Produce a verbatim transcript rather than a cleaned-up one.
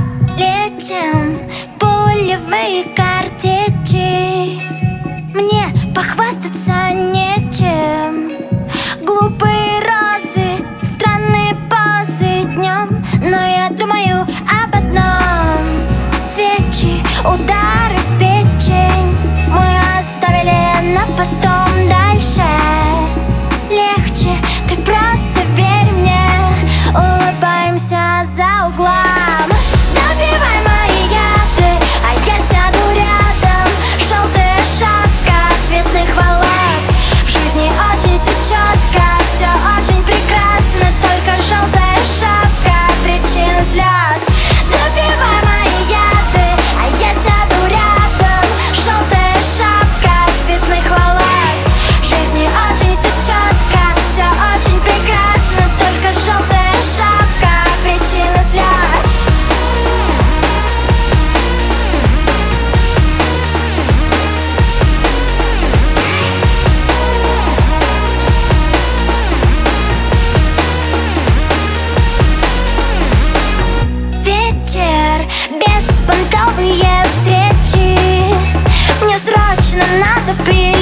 летим, пулевые картечи. Мне похвастаться нечем. Глупые розы, странные позы днем, но я думаю об одном. Свечи, удары в печень мы оставили на потом. Дальше легче, ты просто верь мне. Улыбаемся за углом. Допивай мои яды, а я сяду рядом. Желтая шапка цветных волос. В жизни очень все четко, все очень прекрасно. Только желтая шапка — причина слез. Допивай мои яды, а я сяду рядом. Желтая шапка цветных волос. В жизни очень все четко, все очень прекрасно. Только желтая шапка — причина слез. Вечер, беспонтовые встречи. Мне срочно надо прилететь.